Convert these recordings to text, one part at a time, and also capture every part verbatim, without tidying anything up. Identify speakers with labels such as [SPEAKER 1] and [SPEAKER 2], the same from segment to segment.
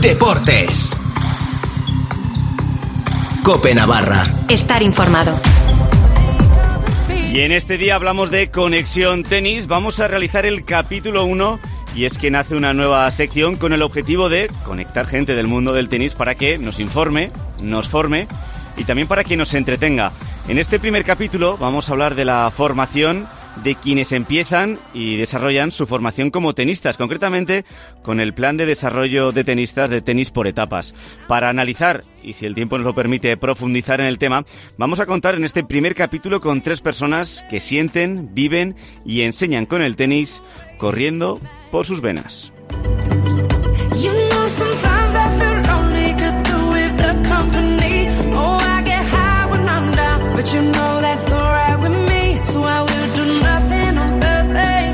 [SPEAKER 1] Deportes. COPE Navarra.
[SPEAKER 2] Estar informado.
[SPEAKER 3] Y en este día hablamos de Conexión Tenis. Vamos a realizar el capítulo uno y es que nace una nueva sección con el objetivo de conectar gente del mundo del tenis para que nos informe, nos forme y también para que nos entretenga. En este primer capítulo vamos a hablar de la formación de quienes empiezan y desarrollan su formación como tenistas, concretamente con el plan de desarrollo de tenistas de tenis por etapas. Para analizar, y si el tiempo nos lo permite, profundizar en el tema, vamos a contar en este primer capítulo con tres personas que sienten, viven y enseñan con el tenis corriendo por sus venas.
[SPEAKER 4] You know, sometimes I feel lonely, could do with the company. Oh, I get high when I'm down, but you know that's alright with me. So I will do nothing on Thursday.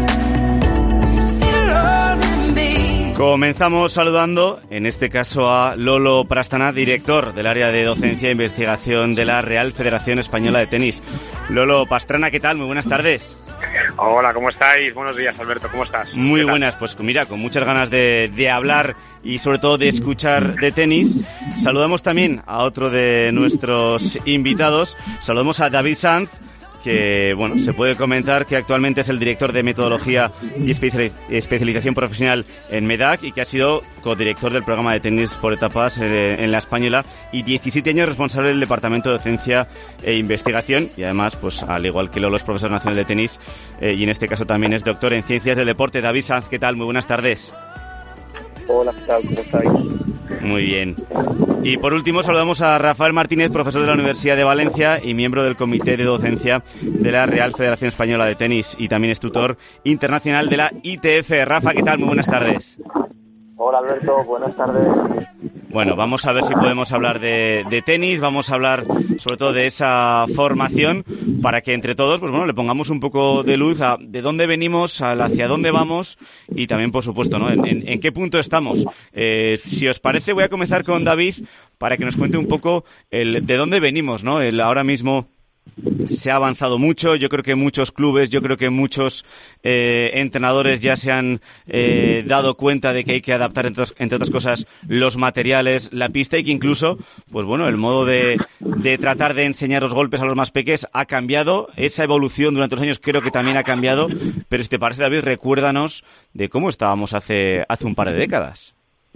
[SPEAKER 4] Sit alone and be.
[SPEAKER 3] Comenzamos saludando, en este caso, a Lolo Prastana, director del área de docencia e investigación de la Real Federación Española de Tenis. Lolo Pastrana, ¿qué tal? Muy buenas tardes.
[SPEAKER 5] Hola, ¿cómo estáis? Buenos días, Alberto, ¿cómo estás?
[SPEAKER 3] Muy buenas, pues mira, con muchas ganas de, de hablar y sobre todo de escuchar de tenis. Saludamos también a otro de nuestros invitados, saludamos a David Sanz, que bueno, se puede comentar que actualmente es el director de metodología y especialización profesional en MEDAC y que ha sido codirector del programa de tenis por etapas eh, en la Española y diecisiete años responsable del departamento de docencia e investigación y además, pues al igual que Lolo, es profesor nacional de tenis eh, y en este caso también es doctor en ciencias del deporte. David Sanz, ¿qué tal? Muy buenas tardes.
[SPEAKER 6] Hola, ¿qué tal? ¿Cómo estáis?
[SPEAKER 3] Muy bien. Y por último saludamos a Rafael Martínez, profesor de la Universidad de Valencia y miembro del Comité de Docencia de la Real Federación Española de Tenis y también es tutor internacional de la I T F. Rafa, ¿qué tal? Muy buenas tardes.
[SPEAKER 6] Hola, Alberto, buenas tardes.
[SPEAKER 3] Bueno, vamos a ver si podemos hablar de, de tenis, vamos a hablar sobre todo de esa formación para que entre todos, pues bueno, le pongamos un poco de luz a de dónde venimos, a hacia dónde vamos y también, por supuesto, ¿no? En, en, en qué punto estamos. Eh, si os parece, voy a comenzar con David para que nos cuente un poco el de dónde venimos, ¿no? El ahora mismo se ha avanzado mucho, yo creo que muchos clubes, yo creo que muchos eh, entrenadores ya se han eh, dado cuenta de que hay que adaptar, entre, entre otras cosas, los materiales, la pista y que incluso, pues bueno, el modo de, de tratar de enseñar los golpes a los más pequeños ha cambiado, esa evolución durante los años creo que también ha cambiado, pero si te parece, David, recuérdanos de cómo estábamos hace, hace un par de décadas.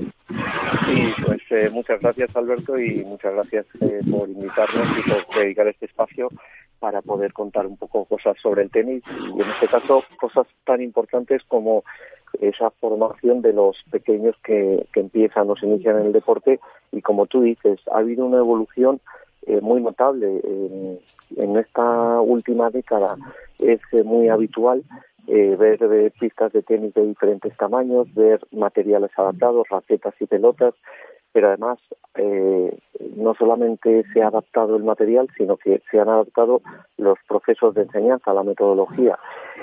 [SPEAKER 6] Sí, pues eh, muchas gracias, Alberto, y muchas gracias eh, por invitarnos y por dedicar este espacio para poder contar un poco cosas sobre el tenis y en este caso cosas tan importantes como esa formación de los pequeños que, que empiezan o se inician en el deporte y como tú dices, ha habido una evolución eh, muy notable en, en esta última década. Es eh, muy habitual Eh, ver, ver pistas de tenis de diferentes tamaños, ver materiales adaptados, raquetas y pelotas, pero además eh, no solamente se ha adaptado el material, sino que se han adaptado los procesos de enseñanza, la metodología.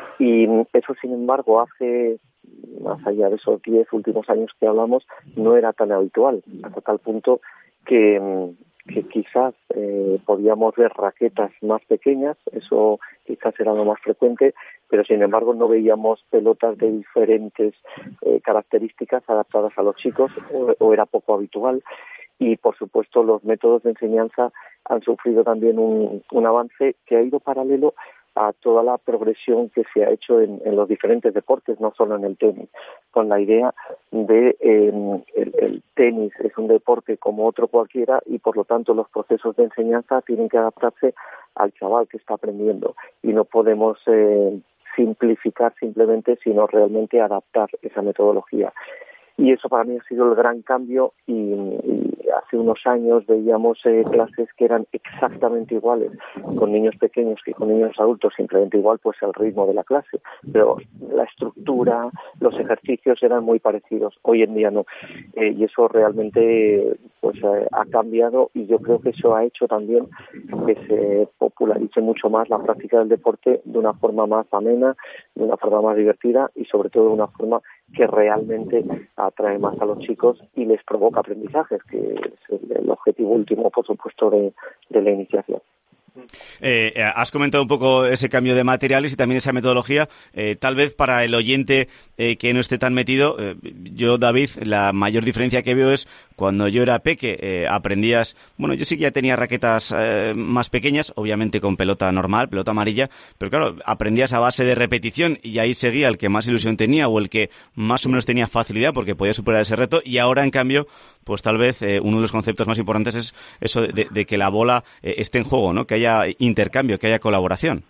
[SPEAKER 6] Y eso, sin embargo, hace, más allá de esos diez últimos años que hablamos, no era tan habitual, hasta tal punto que... que quizás eh, podíamos ver raquetas más pequeñas, eso quizás era lo más frecuente, pero sin embargo no veíamos pelotas de diferentes eh, características adaptadas a los chicos, o, o era poco habitual, y por supuesto los métodos de enseñanza han sufrido también un, un avance que ha ido paralelo a toda la progresión que se ha hecho en, en los diferentes deportes, no solo en el tenis, con la idea de eh, el, el tenis es un deporte como otro cualquiera y por lo tanto los procesos de enseñanza tienen que adaptarse al chaval que está aprendiendo y no podemos eh, simplificar simplemente, sino realmente adaptar esa metodología. Y eso para mí ha sido el gran cambio y, y hace unos años veíamos eh, clases que eran exactamente iguales con niños pequeños que con niños adultos, simplemente igual pues el ritmo de la clase, pero la estructura, los ejercicios eran muy parecidos. Hoy en día no, eh, y eso realmente pues eh, ha cambiado y yo creo que eso ha hecho también que se popularice mucho más la práctica del deporte de una forma más amena, de una forma más divertida y sobre todo de una forma que realmente atrae más a los chicos y les provoca aprendizajes, que es el, el objetivo último, por supuesto, de, de la iniciación.
[SPEAKER 3] Eh, has comentado un poco ese cambio de materiales y también esa metodología. Eh, tal vez para el oyente eh, que no esté tan metido, eh, yo, David, la mayor diferencia que veo es cuando yo era peque, eh, aprendías, bueno, yo sí que ya tenía raquetas eh, más pequeñas, obviamente con pelota normal, pelota amarilla, pero claro, aprendías a base de repetición y ahí seguía el que más ilusión tenía o el que más o menos tenía facilidad porque podía superar ese reto, y ahora, en cambio, pues tal vez eh, uno de los conceptos más importantes es eso de, de, de que la bola eh, esté en juego, ¿no? Que haya intercambio, que haya colaboración.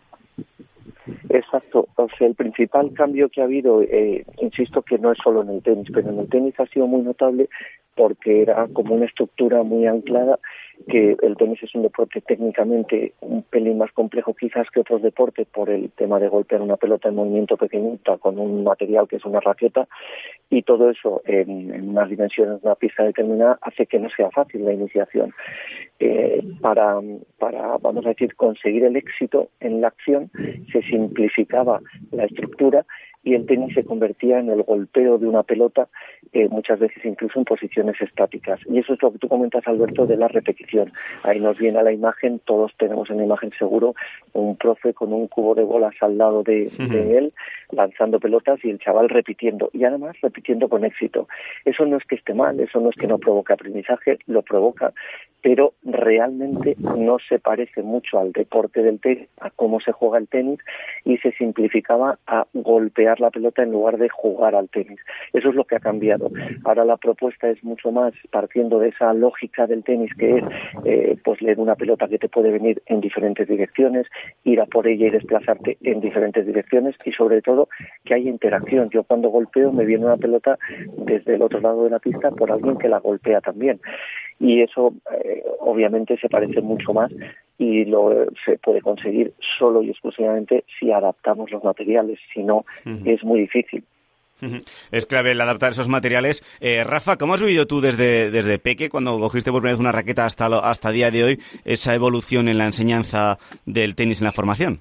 [SPEAKER 6] Exacto. O sea, el principal cambio que ha habido, eh, insisto que no es solo en el tenis, pero en el tenis ha sido muy notable porque era como una estructura muy anclada, que el tenis es un deporte técnicamente un pelín más complejo quizás que otros deportes por el tema de golpear una pelota en movimiento pequeñita con un material que es una raqueta, y todo eso en, en unas dimensiones de una pieza determinada hace que no sea fácil la iniciación. Eh, para, para, vamos a decir, conseguir el éxito en la acción se simplificaba la estructura y el tenis se convertía en el golpeo de una pelota, eh, muchas veces incluso en posiciones estáticas. Y eso es lo que tú comentas, Alberto, de la repetición. Ahí nos viene a la imagen, todos tenemos en la imagen seguro un profe con un cubo de bolas al lado de, uh-huh. de él, lanzando pelotas y el chaval repitiendo, y además repitiendo con éxito. Eso no es que esté mal, eso no es que no provoque aprendizaje, lo provoca, pero realmente no se parece mucho al deporte del tenis, a cómo se juega el tenis, y se simplificaba a golpear la pelota en lugar de jugar al tenis. Eso es lo que ha cambiado. Ahora la propuesta es mucho más partiendo de esa lógica del tenis, que es eh, pues leer una pelota que te puede venir en diferentes direcciones, ir a por ella y desplazarte en diferentes direcciones, y sobre todo que haya interacción. Yo cuando golpeo me viene una pelota desde el otro lado de la pista por alguien que la golpea también. Y eso eh, obviamente se parece mucho más y lo se puede conseguir solo y exclusivamente si adaptamos los materiales, si no uh-huh. es muy difícil.
[SPEAKER 3] Uh-huh. Es clave el adaptar esos materiales. Eh, Rafa, ¿cómo has vivido tú desde, desde peque, cuando cogiste por primera vez una raqueta hasta lo, hasta día de hoy, esa evolución en la enseñanza del tenis en la formación?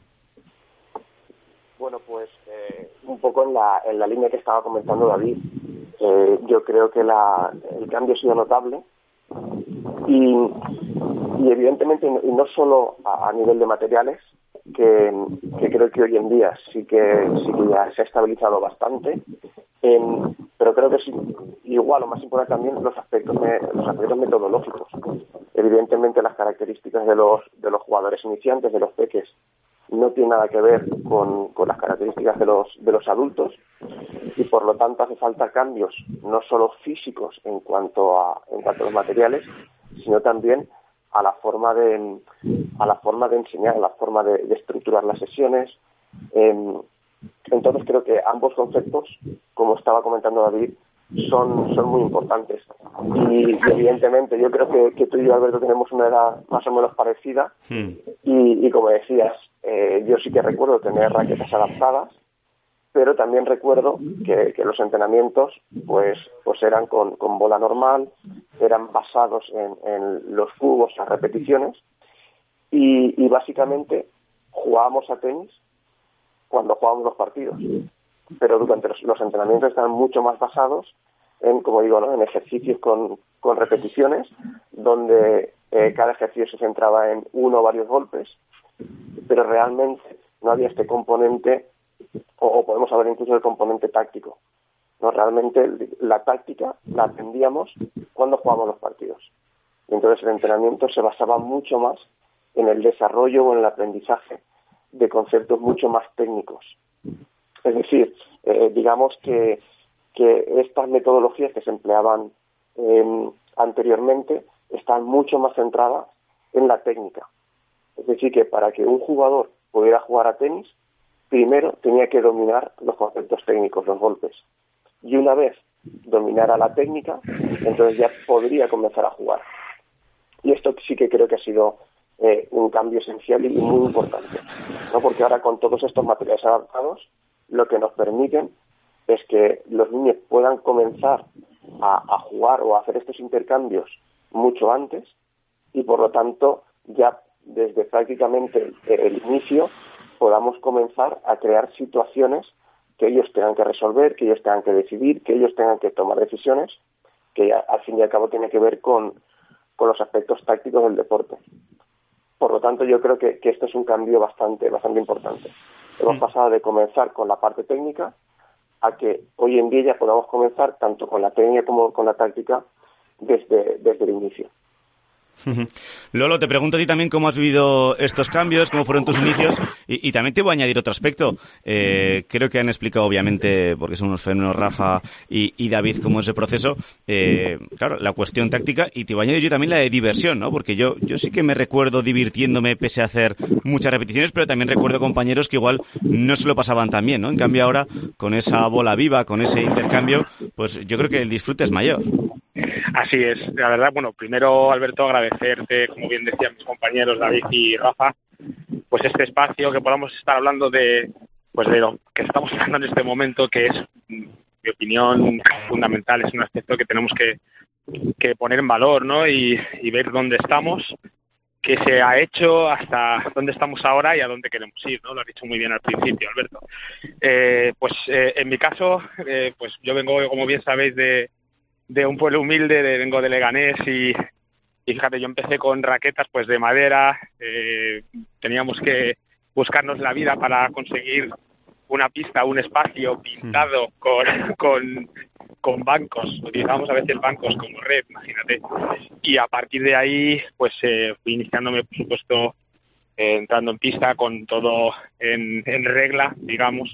[SPEAKER 2] Bueno, pues eh, un poco en la, en la línea que estaba comentando David. Eh, yo creo que la, el cambio ha sido notable. Y, y evidentemente, y no solo a, a nivel de materiales, que, que creo que hoy en día sí que, sí que ya se ha estabilizado bastante, en, pero creo que sí, igual o más importante también los aspectos, me, los aspectos metodológicos. Evidentemente las características de los, de los jugadores iniciantes, de los peques, no tiene nada que ver con, con las características de los, de los adultos, y por lo tanto hace falta cambios no solo físicos en cuanto a, en cuanto a los materiales, sino también a la forma de a la forma de enseñar, a la forma de, de estructurar las sesiones. Eh, entonces creo que ambos conceptos, como estaba comentando David, son, son muy importantes. Y, y evidentemente yo creo que, que tú y yo, Alberto, tenemos una edad más o menos parecida. Hmm. Y, y como decías, eh, yo sí que recuerdo tener raquetas adaptadas, pero también recuerdo que, que los entrenamientos pues pues eran con, con bola normal, eran basados en, en los cubos, las repeticiones, y, y básicamente jugábamos a tenis cuando jugábamos los partidos. Pero durante los, los entrenamientos estaban mucho más basados en, como digo, ¿no?, en ejercicios con, con repeticiones, donde eh, cada ejercicio se centraba en uno o varios golpes, pero realmente no había este componente, o, o podemos hablar incluso del componente táctico. No, realmente la táctica la aprendíamos cuando jugábamos los partidos. Y entonces el entrenamiento se basaba mucho más en el desarrollo o en el aprendizaje de conceptos mucho más técnicos. Es decir, eh, digamos que, que estas metodologías que se empleaban eh, anteriormente están mucho más centradas en la técnica. Es decir, que para que un jugador pudiera jugar a tenis, primero tenía que dominar los conceptos técnicos, los golpes. Y una vez dominara la técnica, entonces ya podría comenzar a jugar. Y esto sí que creo que ha sido eh, un cambio esencial y muy importante, ¿no? Porque ahora con todos estos materiales adaptados, lo que nos permiten es que los niños puedan comenzar a, a jugar o a hacer estos intercambios mucho antes, y por lo tanto ya desde prácticamente el, el inicio podamos comenzar a crear situaciones que ellos tengan que resolver, que ellos tengan que decidir, que ellos tengan que tomar decisiones, que al fin y al cabo tiene que ver con, con los aspectos tácticos del deporte. Por lo tanto, yo creo que, que esto es un cambio bastante, bastante importante. Hemos pasado de comenzar con la parte técnica a que hoy en día ya podamos comenzar tanto con la técnica como con la táctica desde, desde el inicio.
[SPEAKER 3] Lolo, te pregunto a ti también cómo has vivido estos cambios, cómo fueron tus inicios, y, y también te voy a añadir otro aspecto. Eh, creo que han explicado, obviamente, porque son unos fenómenos Rafa y, y David, cómo es el proceso, eh, claro, la cuestión táctica, y te voy a añadir yo también la de diversión, ¿no? Porque yo, yo sí que me recuerdo divirtiéndome pese a hacer muchas repeticiones, pero también recuerdo compañeros que igual no se lo pasaban tan bien, ¿no? En cambio ahora, con esa bola viva, con ese intercambio, pues yo creo que el disfrute es mayor.
[SPEAKER 5] Así es, la verdad, bueno, primero, Alberto, agradecerte, como bien decían mis compañeros David y Rafa, pues este espacio, que podamos estar hablando de, pues de lo que estamos hablando en este momento, que es, mi opinión, fundamental, es un aspecto que tenemos que, que poner en valor, ¿no? Y, y ver dónde estamos, qué se ha hecho, hasta dónde estamos ahora y a dónde queremos ir, ¿no? Lo has dicho muy bien al principio, Alberto. Eh, pues eh, en mi caso, eh, pues yo vengo, como bien sabéis, de de un pueblo humilde, de, vengo de Leganés y, y fíjate, yo empecé con raquetas pues de madera, eh, teníamos que buscarnos la vida para conseguir una pista, un espacio pintado con, con, con bancos, utilizábamos a veces bancos como red, imagínate, y a partir de ahí pues eh, fui iniciándome, por supuesto, Eh, entrando en pista con todo en, en regla, digamos,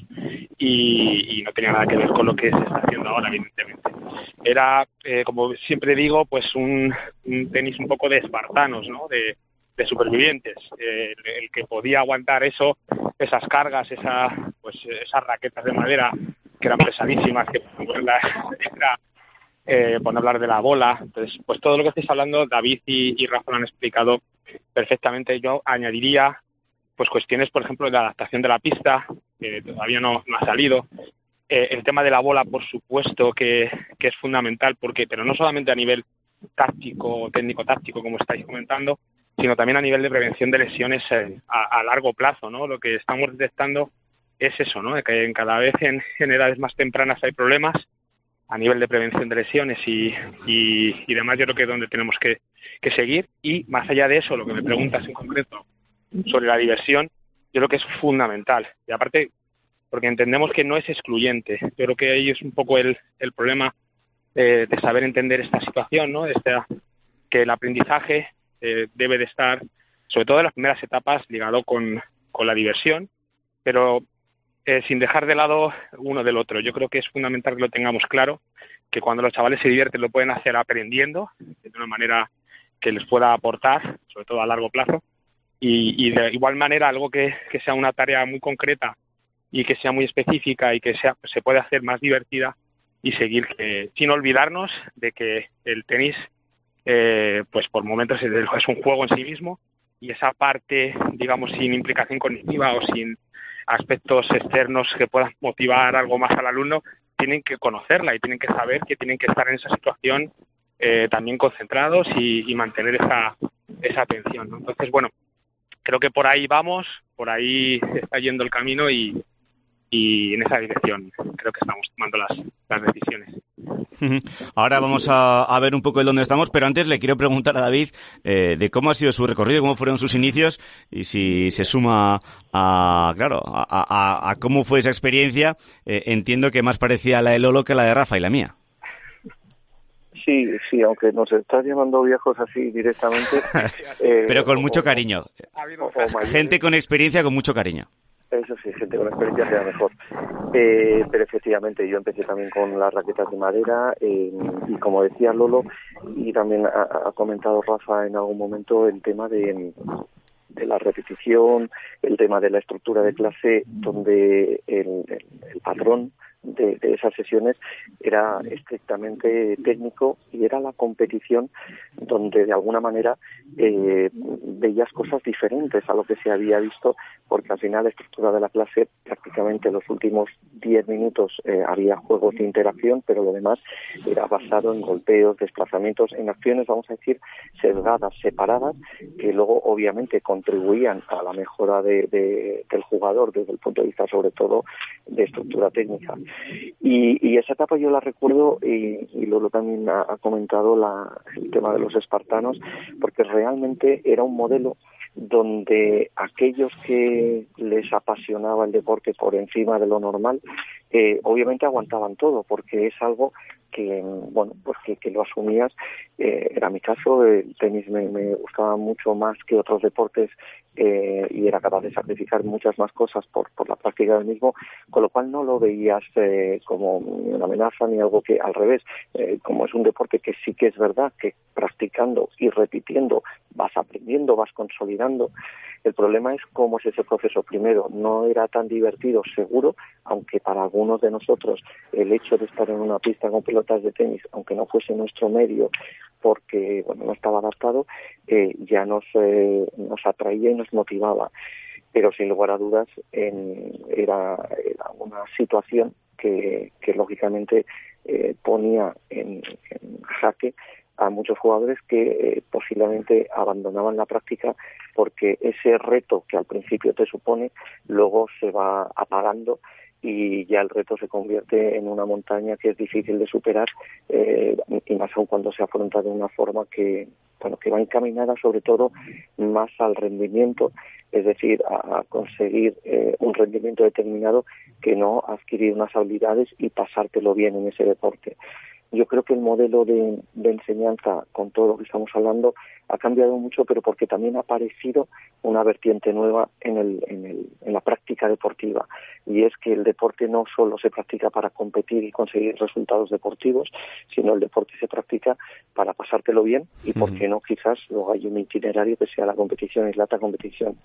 [SPEAKER 5] y, y no tenía nada que ver con lo que se está haciendo ahora, evidentemente. Era, eh, como siempre digo, pues un, un tenis un poco de espartanos, ¿no? De, de supervivientes. Eh, el, el que podía aguantar eso, esas cargas, esa, pues esas raquetas de madera que eran pesadísimas, que pues, la, era, eh, por no hablar de la bola. Entonces, pues todo lo que estáis hablando, David y, y Rafa lo han explicado perfectamente. Yo añadiría pues cuestiones, por ejemplo, de adaptación de la pista, que todavía no, no ha salido. Eh, el tema de la bola, por supuesto, que, que es fundamental, porque pero no solamente a nivel táctico, técnico-táctico, como estáis comentando, sino también a nivel de prevención de lesiones eh, a, a largo plazo, ¿no? Lo que estamos detectando es eso, ¿no? Que en cada vez en, en edades más tempranas hay problemas a nivel de prevención de lesiones y, y, y demás. Yo creo que es donde tenemos que, que seguir. Y más allá de eso, lo que me preguntas en concreto sobre la diversión, yo creo que es fundamental. Y aparte, porque entendemos que no es excluyente. Yo creo que ahí es un poco el, el problema eh, de saber entender esta situación, ¿no? Esta, que el aprendizaje eh, debe de estar, sobre todo en las primeras etapas, ligado con, con la diversión, pero Eh, sin dejar de lado uno del otro. Yo creo que es fundamental que lo tengamos claro, que cuando los chavales se divierten lo pueden hacer aprendiendo de una manera que les pueda aportar, sobre todo a largo plazo, y, y de igual manera algo que, que sea una tarea muy concreta y que sea muy específica y que sea se puede hacer más divertida y seguir, que, sin olvidarnos de que el tenis eh, pues por momentos es, es un juego en sí mismo, y esa parte, digamos, sin implicación cognitiva o sin aspectos externos que puedan motivar algo más al alumno, tienen que conocerla y tienen que saber que tienen que estar en esa situación eh, también concentrados y, y mantener esa, esa atención, ¿no? Entonces, bueno, creo que por ahí vamos, por ahí está yendo el camino y, y en esa dirección creo que estamos tomando las, las decisiones.
[SPEAKER 3] Ahora vamos a, a ver un poco el dónde estamos, pero antes le quiero preguntar a David eh, de cómo ha sido su recorrido, cómo fueron sus inicios y si se suma a, claro, a, a, a cómo fue esa experiencia. Eh, entiendo que más parecía la de Lolo que la de Rafa y la mía.
[SPEAKER 6] Sí, sí, aunque nos estás llamando viejos así directamente. eh,
[SPEAKER 3] pero con
[SPEAKER 6] o,
[SPEAKER 3] mucho
[SPEAKER 6] o,
[SPEAKER 3] cariño.
[SPEAKER 6] O, o
[SPEAKER 3] gente con experiencia con mucho cariño.
[SPEAKER 6] Eso sí, gente con experiencia sea mejor. Eh, pero efectivamente, yo empecé también con las raquetas de madera eh, y como decía Lolo, y también ha, ha comentado Rafa en algún momento, el tema de, de la repetición, el tema de la estructura de clase, donde el, el, el patrón de, de esas sesiones era estrictamente técnico y era la competición donde de alguna manera eh, veías cosas diferentes a lo que se había visto, porque al final la estructura de la clase prácticamente los últimos diez minutos eh, había juegos de interacción, pero lo demás era basado en golpeos, desplazamientos, en acciones, vamos a decir, sesgadas, separadas, que luego obviamente contribuían a la mejora de, de, del jugador desde el punto de vista sobre todo de estructura técnica. Y, y esa etapa yo la recuerdo, y, y Lolo también ha, ha comentado la, el tema de los espartanos, porque realmente era un modelo donde aquellos que les apasionaba el deporte por encima de lo normal, eh, obviamente aguantaban todo, porque es algo que, bueno, pues que, que lo asumías. Eh, era mi caso, el tenis me, me gustaba mucho más que otros deportes, eh, y era capaz de sacrificar muchas más cosas por, por la práctica del mismo, con lo cual no lo veías eh, como una amenaza ni algo que, al revés, eh, como es un deporte que sí que es verdad que practicando y repitiendo vas aprendiendo, vas consolidando. El problema es cómo es ese proceso. Primero, no era tan divertido, seguro, aunque para algunos de nosotros el hecho de estar en una pista con pelotas de tenis, aunque no fuese nuestro medio, porque bueno, no estaba adaptado, eh, ya nos, eh, nos atraía y nos motivaba. Pero sin lugar a dudas en, era, era una situación que, que lógicamente eh, ponía en, en jaque a muchos jugadores que eh, posiblemente abandonaban la práctica, porque ese reto que al principio te supone luego se va apagando y ya el reto se convierte en una montaña que es difícil de superar, eh, y más aún cuando se afronta de una forma que, bueno, que va encaminada sobre todo más al rendimiento, es decir, a, a conseguir eh, un rendimiento determinado, que no adquirir unas habilidades y pasártelo bien en ese deporte. Yo creo que el modelo de, de enseñanza, con todo lo que estamos hablando, ha cambiado mucho, pero porque también ha aparecido una vertiente nueva en, el, en, el, en la práctica deportiva. Y es que el deporte no solo se practica para competir y conseguir resultados deportivos, sino el deporte se practica para pasártelo bien y, ¿por qué no? Quizás luego hay un itinerario que sea la competición y la alta competición.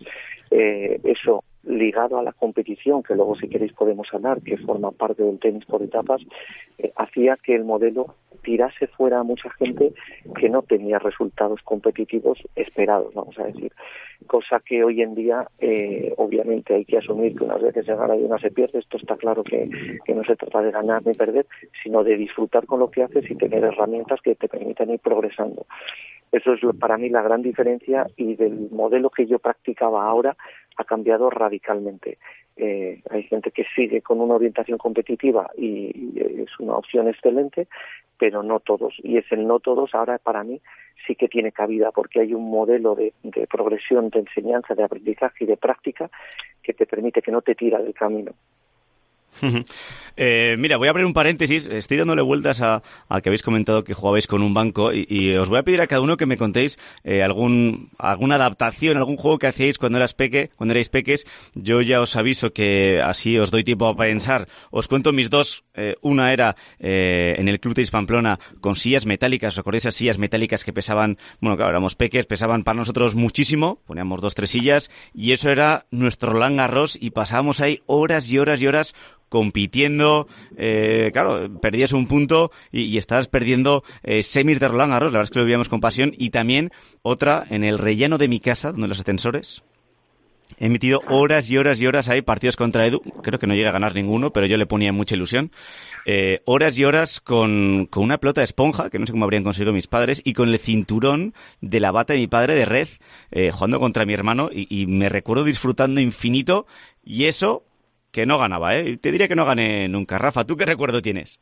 [SPEAKER 6] Eh, eso ligado a la competición, que luego si queréis podemos hablar, que forma parte del tenis por etapas, eh, hacía que el modelo tirase fuera a mucha gente que no tenía resultados competitivos esperados, vamos a decir. Cosa que hoy en día, eh, obviamente hay que asumir que unas veces se gana y unas se pierde. Esto está claro que, que no se trata de ganar ni perder, sino de disfrutar con lo que haces y tener herramientas que te permitan ir progresando. Eso es para mí la gran diferencia, y del modelo que yo practicaba ahora ha cambiado radicalmente. Eh, hay gente que sigue con una orientación competitiva y, y es una opción excelente, pero no todos. Y es el no todos ahora para mí sí que tiene cabida, porque hay un modelo de, de progresión, de enseñanza, de aprendizaje y de práctica que te permite, que no te tira del camino.
[SPEAKER 3] Eh, mira, voy a abrir un paréntesis. Estoy dándole vueltas a, a que habéis comentado que jugabais con un banco, y, y os voy a pedir a cada uno que me contéis eh, algún alguna adaptación, algún juego que hacíais cuando eras peque, cuando erais peques. Yo ya os aviso que así os doy tiempo a pensar. Os cuento mis dos. Eh, una era eh, en el Club Tenis Pamplona con sillas metálicas. ¿Os acordáis de esas sillas metálicas que pesaban? Bueno, claro, éramos peques, pesaban para nosotros muchísimo. Poníamos dos, tres sillas y eso era nuestro Roland Garros, y pasábamos ahí horas y horas y horas compitiendo. Eh, claro, perdías un punto y, y estabas perdiendo eh, semis de Roland Garros. La verdad es que lo vivíamos con pasión. Y también otra en el rellano de mi casa, donde los ascensores. He metido horas y horas y horas ahí, partidos contra Edu. Creo que no llega a ganar ninguno, pero yo le ponía mucha ilusión. Eh, horas y horas con, con una pelota de esponja, que no sé cómo habrían conseguido mis padres, y con el cinturón de la bata de mi padre de red, eh, jugando contra mi hermano, y, y me recuerdo disfrutando infinito. Y eso que no ganaba, ¿eh? Te diría que no gané nunca. Rafa, ¿tú qué recuerdo tienes?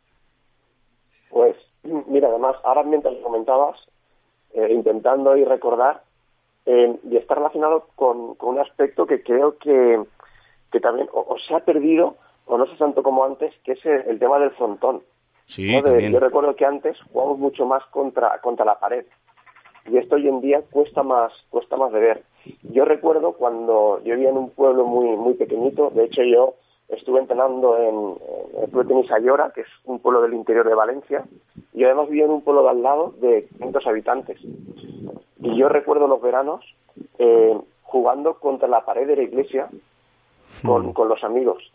[SPEAKER 2] Pues, mira, además, ahora mientras comentabas, eh, intentando ahí recordar, eh, y está relacionado con, con un aspecto que creo que, que también o, o se ha perdido, o no sé tanto como antes, que es el, el tema del frontón.
[SPEAKER 3] Sí,
[SPEAKER 2] ¿no? De,
[SPEAKER 3] también.
[SPEAKER 2] yo recuerdo que antes jugábamos mucho más contra, contra la pared, y esto hoy en día cuesta más cuesta más de ver. Yo recuerdo cuando yo vivía en un pueblo muy muy pequeñito. De hecho, yo estuve entrenando en, en el Club de Tenis Ayora, que es un pueblo del interior de Valencia, y además vivía en un pueblo de al lado de quinientos habitantes. Y yo recuerdo los veranos eh, jugando contra la pared de la iglesia con, con los amigos.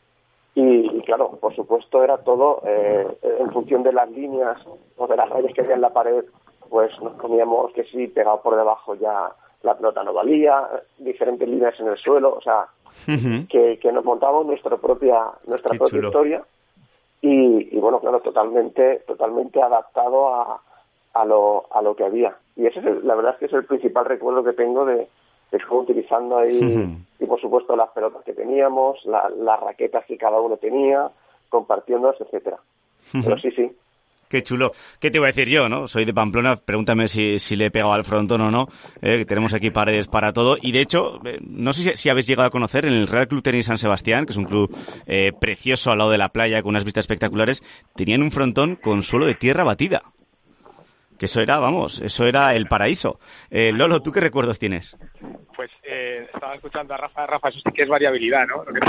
[SPEAKER 2] Y, y claro, por supuesto era todo eh, en función de las líneas o de las rayas que había en la pared. Pues nos comíamos que sí, pegado por debajo ya la pelota no valía, diferentes líneas en el suelo, o sea, uh-huh. que, que nos montábamos nuestra propia nuestra Qué propia chulo. historia, y, y bueno, claro, totalmente totalmente adaptado a, a lo a lo que había. Y ese es el, la verdad es que es el principal recuerdo que tengo de, de juego, utilizando ahí, uh-huh. y por supuesto las pelotas que teníamos, la, las raquetas que cada uno tenía, compartiéndolas, etcétera. Uh-huh. Pero sí, sí.
[SPEAKER 3] Qué chulo. ¿Qué te iba a decir yo, no? Soy de Pamplona, pregúntame si, si le he pegado al frontón o no, eh, que tenemos aquí paredes para todo. Y de hecho, eh, no sé si, si habéis llegado a conocer en el Real Club Tenis San Sebastián, que es un club eh, precioso al lado de la playa, con unas vistas espectaculares, tenían un frontón con suelo de tierra batida. Que eso era, vamos, eso era el paraíso. Eh, Lolo, ¿tú qué recuerdos tienes?
[SPEAKER 5] Pues eh, estaba escuchando a Rafa, Rafa, eso sí que es variabilidad, ¿no? Lo que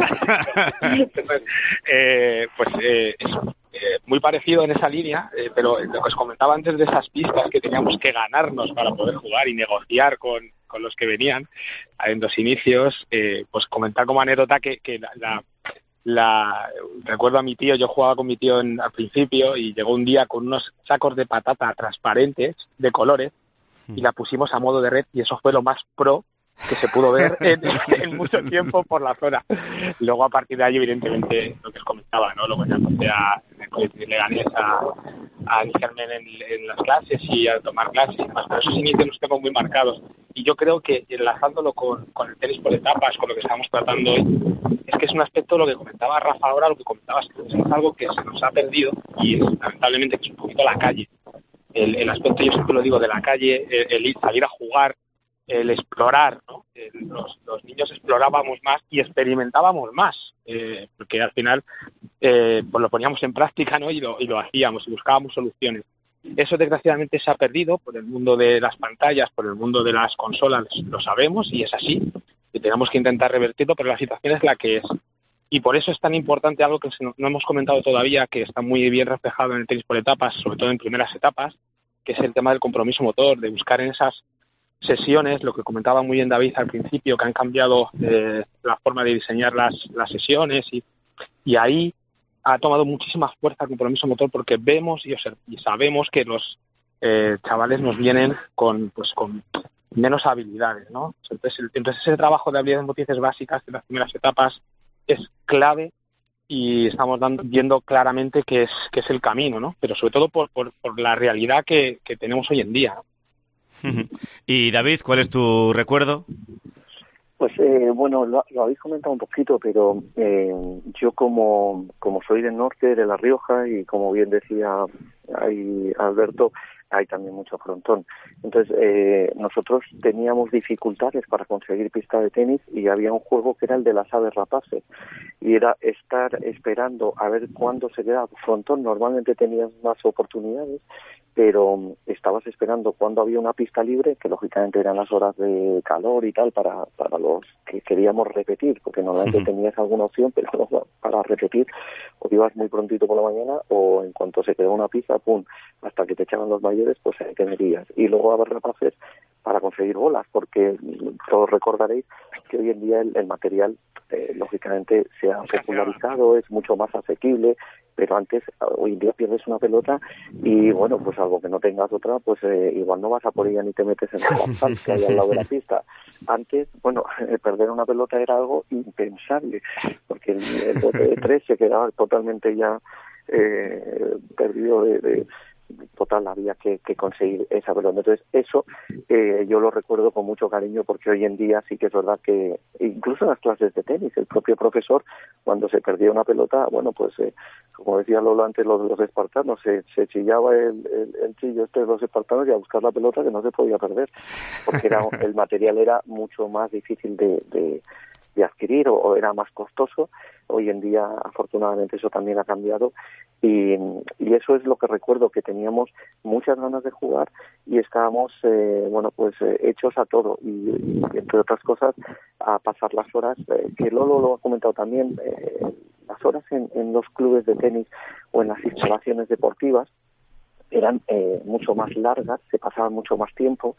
[SPEAKER 5] Entonces, eh, pues eh, es eh, muy parecido en esa línea, eh, pero lo que os comentaba antes de esas pistas que teníamos que ganarnos para poder jugar y negociar con, con los que venían en los inicios, eh, pues comentar como anécdota que, que la, la La, recuerdo a mi tío, yo jugaba con mi tío en, al principio y llegó un día con unos sacos de patata transparentes de colores y la pusimos a modo de red y eso fue lo más pro que se pudo ver en, en mucho tiempo por la zona. Luego a partir de ahí evidentemente lo que os comentaba, ¿no? Luego ya empecé a, en el colegio de Leganés a, a iniciarme en, en las clases y a tomar clases y demás, pero esos inicios los tengo muy marcados y yo creo que enlazándolo con, con el tenis por etapas, con lo que estamos tratando hoy, es que es un aspecto, lo que comentaba Rafa ahora, lo que comentabas tú, es algo que se nos ha perdido y es lamentablemente que es un poquito la calle. El, el aspecto, yo siempre lo digo, de la calle, el, el ir, salir a jugar, el explorar, ¿no? El, los, los niños explorábamos más y experimentábamos más, eh, porque al final eh, pues lo poníamos en práctica, ¿no? y, lo, y lo hacíamos y buscábamos soluciones. Eso desgraciadamente se ha perdido por el mundo de las pantallas, por el mundo de las consolas, lo sabemos y es así. Y tenemos que intentar revertirlo, pero la situación es la que es. Y por eso es tan importante algo que no hemos comentado todavía, que está muy bien reflejado en el tenis por etapas, sobre todo en primeras etapas, que es el tema del compromiso motor, de buscar en esas sesiones, lo que comentaba muy bien David al principio, que han cambiado eh, la forma de diseñar las, las sesiones y, y ahí ha tomado muchísima fuerza el compromiso motor porque vemos y, y sabemos que los eh, chavales nos vienen con, pues, con menos habilidades, ¿no? Entonces, el, entonces ese trabajo de habilidades motrices básicas en las primeras etapas es clave y estamos dando, viendo claramente que es que es el camino, ¿no? Pero sobre todo por, por, por la realidad que, que tenemos hoy en día, ¿no?
[SPEAKER 3] Y David, ¿cuál es tu recuerdo?
[SPEAKER 6] Pues eh, bueno, lo, lo habéis comentado un poquito, pero eh, yo como, como soy del norte, de La Rioja, y como bien decía ahí Alberto, hay también mucho frontón. Entonces, eh, nosotros teníamos dificultades para conseguir pista de tenis y había un juego que era el de las aves rapaces. Y era estar esperando a ver cuándo se quedaba frontón. Normalmente tenías más oportunidades, pero estabas esperando cuando había una pista libre, que lógicamente eran las horas de calor y tal, para, para los que queríamos repetir, porque normalmente uh-huh. tenías alguna opción, pero no, para repetir, o ibas muy prontito por la mañana, o en cuanto se quedó una pista, pum, hasta que te echaban los mayores, pues ahí te metías. Y luego a ver rapaces para conseguir bolas, porque todos recordaréis que hoy en día el, el material, eh, lógicamente, se ha popularizado, es mucho más asequible, pero antes, hoy en día pierdes una pelota y, bueno, pues algo que no tengas otra, pues eh, igual no vas a por ella ni te metes en el asfalto que hay al lado de la pista. Antes, bueno, perder una pelota era algo impensable, porque el, el bote de tres se quedaba totalmente ya eh, perdido de... de total, había que, que conseguir esa pelota. Entonces eso eh, yo lo recuerdo con mucho cariño, porque hoy en día sí que es verdad que incluso en las clases de tenis el propio profesor, cuando se perdía una pelota, bueno, pues eh, como decía Lolo antes, los, los espartanos, se, se chillaba el, el, el chillo este de los espartanos y a buscar la pelota que no se podía perder, porque era, el material era mucho más difícil de, de de adquirir o, o era más costoso. Hoy en día, afortunadamente, eso también ha cambiado y, y eso es lo que recuerdo, que teníamos muchas ganas de jugar y estábamos, eh, bueno, pues eh, hechos a todo y, y, entre otras cosas, a pasar las horas, eh, que Lolo lo ha comentado también, eh, las horas en, en los clubes de tenis o en las instalaciones deportivas eran eh, mucho más largas, se pasaba mucho más tiempo.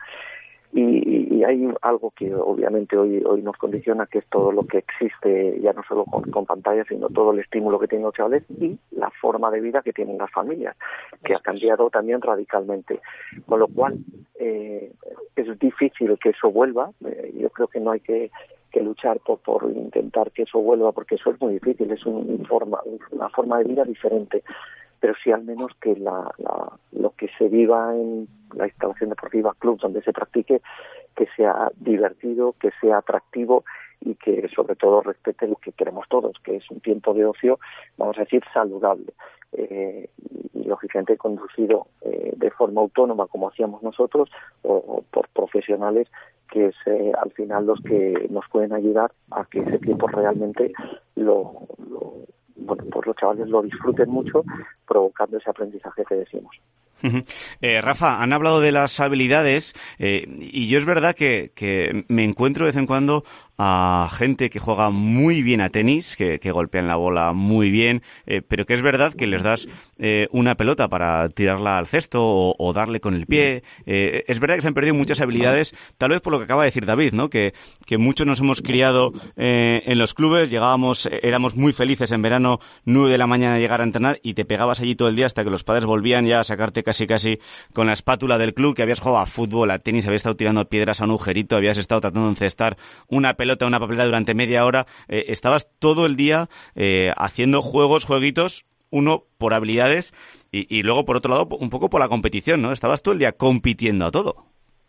[SPEAKER 6] Y, y hay algo que obviamente hoy hoy nos condiciona, que es todo lo que existe, ya no solo con, con pantallas, sino todo el estímulo que tienen los chavales y la forma de vida que tienen las familias, que ha cambiado también radicalmente. Con lo cual, eh, es difícil que eso vuelva. Eh, yo creo que no hay que, que luchar por, por intentar que eso vuelva, porque eso es muy difícil, es un, un forma, una forma de vida diferente. Pero sí al menos que la, la, lo que se viva en la instalación deportiva, club donde se practique, que sea divertido, que sea atractivo y que sobre todo respete lo que queremos todos, que es un tiempo de ocio, vamos a decir, saludable. Eh, y lógicamente conducido eh, de forma autónoma como hacíamos nosotros o, o por profesionales que es eh, al final los que nos pueden ayudar a que ese tiempo realmente lo, lo bueno pues los chavales lo disfruten mucho, provocando ese aprendizaje que decimos.
[SPEAKER 3] Eh, Rafa, han hablado de las habilidades eh, y yo es verdad que, que me encuentro de vez en cuando a gente que juega muy bien a tenis, que, que golpean la bola muy bien, eh, pero que es verdad que les das eh, una pelota para tirarla al cesto o, o darle con el pie. Eh, es verdad que se han perdido muchas habilidades, tal vez por lo que acaba de decir David, ¿no? Que, que muchos nos hemos criado eh, en los clubes, llegábamos, éramos muy felices en verano, nueve de la mañana llegar a entrenar y te pegabas allí todo el día hasta que los padres volvían ya a sacarte casi casi con la espátula del club, que habías jugado a fútbol, a tenis, habías estado tirando piedras a un agujerito, habías estado tratando de encestar una pelota, una papelera durante media hora, eh, estabas todo el día eh, haciendo juegos, jueguitos, uno por habilidades y, y luego por otro lado un poco por la competición, ¿no? Estabas todo el día compitiendo a todo.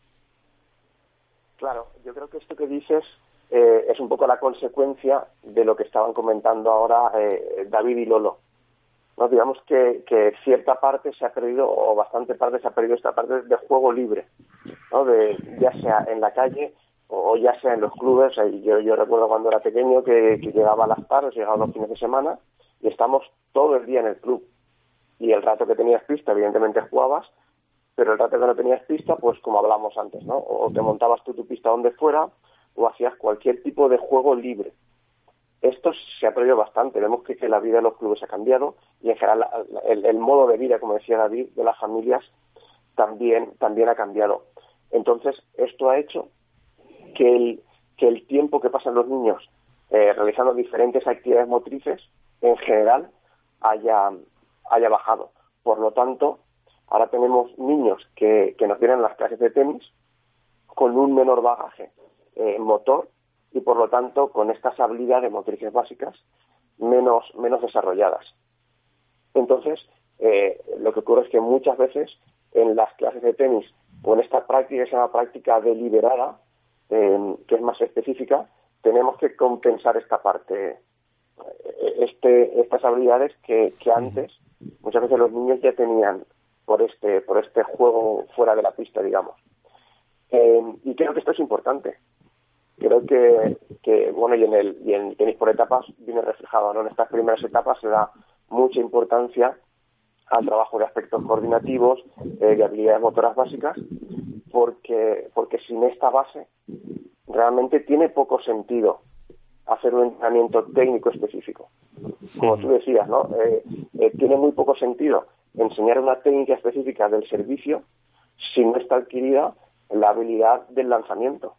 [SPEAKER 2] Claro, yo creo que esto que dices eh, es un poco la consecuencia de lo que estaban comentando ahora eh, David y Lolo. No, digamos que, que cierta parte se ha perdido, o bastante parte se ha perdido esta parte de juego libre, ¿no? De, ya sea en la calle o, o ya sea en los clubes. Yo, yo recuerdo cuando era pequeño que, que llegaba a las tardes, llegaba los fines de semana y estamos todo el día en el club. Y el rato que tenías pista, evidentemente jugabas, pero el rato que no tenías pista, pues como hablamos antes, ¿no? O te montabas tú tu pista donde fuera o hacías cualquier tipo de juego libre. Esto se ha perdido bastante. Vemos que, que la vida de los clubes ha cambiado y en general el, el modo de vida, como decía David, de las familias también también ha cambiado. Entonces, esto ha hecho que el, que el tiempo que pasan los niños eh, realizando diferentes actividades motrices, en general, haya, haya bajado. Por lo tanto, ahora tenemos niños que, que nos vienen a las clases de tenis con un menor bagaje eh, motor, y por lo tanto con estas habilidades motrices básicas menos, menos desarrolladas. Entonces, eh, lo que ocurre es que muchas veces en las clases de tenis o en esta práctica que se llama práctica deliberada, eh, que es más específica, tenemos que compensar esta parte, este, estas habilidades que, que antes muchas veces los niños ya tenían por este, por este juego fuera de la pista, digamos. Eh, y creo que esto es importante. Creo que, que bueno, y en el y en tenis por etapas viene reflejado, ¿no? En estas primeras etapas se da mucha importancia al trabajo de aspectos coordinativos, eh, de habilidades motoras básicas, porque porque sin esta base realmente tiene poco sentido hacer un entrenamiento técnico específico. Como tú decías, ¿no? Eh, eh, tiene muy poco sentido enseñar una técnica específica del servicio si no está adquirida la habilidad del lanzamiento.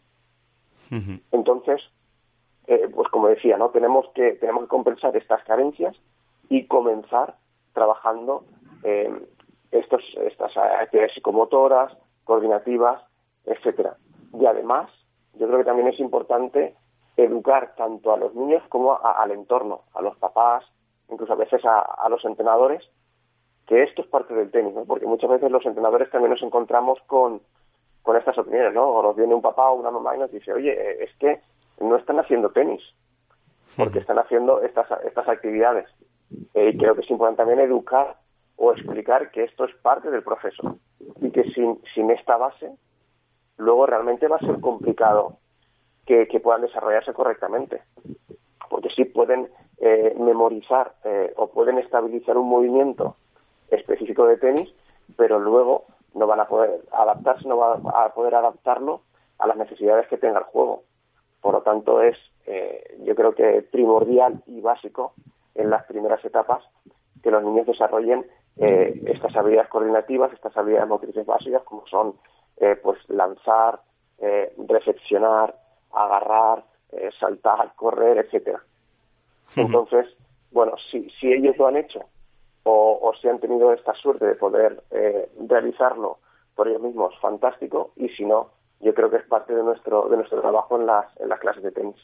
[SPEAKER 2] Entonces, eh, pues como decía, no tenemos que tenemos que compensar estas carencias y comenzar trabajando eh, estos estas actividades psicomotoras, coordinativas, etcétera. Y además, yo creo que también es importante educar tanto a los niños como a, al entorno, a los papás, incluso a veces a, a los entrenadores, que esto es parte del tenis, ¿no? Porque muchas veces los entrenadores también nos encontramos con con estas opiniones, ¿no? O nos viene un papá o una mamá y nos dice, oye, es que no están haciendo tenis, porque están haciendo estas estas actividades. Eh, y creo que es importante también educar o explicar que esto es parte del proceso y que sin, sin esta base, luego realmente va a ser complicado que, que puedan desarrollarse correctamente. Porque sí pueden eh, memorizar eh, o pueden estabilizar un movimiento específico de tenis, pero luego no van a poder adaptarse, no van a poder adaptarlo a las necesidades que tenga el juego. Por lo tanto, es, eh, yo creo que primordial y básico en las primeras etapas que los niños desarrollen eh, estas habilidades coordinativas, estas habilidades motrices básicas, como son eh, pues lanzar, eh, recepcionar, agarrar, eh, saltar, correr, etcétera. Uh-huh. Entonces, bueno, si, si ellos lo han hecho o, o si han tenido esta suerte de poder eh, realizarlo por ellos mismos, fantástico, y si no, yo creo que es parte de nuestro de nuestro trabajo en las en las clases de tenis.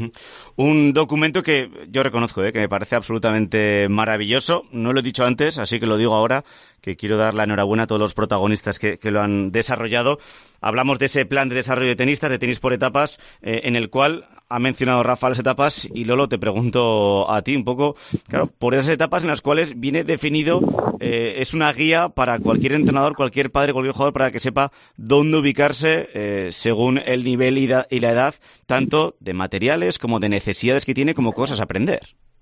[SPEAKER 3] Un documento que yo reconozco, ¿eh? que me parece absolutamente maravilloso. No lo he dicho antes, así que lo digo ahora, que quiero dar la enhorabuena a todos los protagonistas que, que lo han desarrollado. Hablamos de ese plan de desarrollo de tenistas, de tenis por etapas, eh, en el cual ha mencionado Rafa las etapas, y Lolo, te pregunto a ti un poco, claro, por esas etapas en las cuales viene definido, eh, es una guía para cualquier entrenador, cualquier padre, cualquier jugador, para que sepa dónde ubicarse eh, según el nivel y, da, y la edad, tanto de materiales como de necesidades que tiene, como cosas a aprender.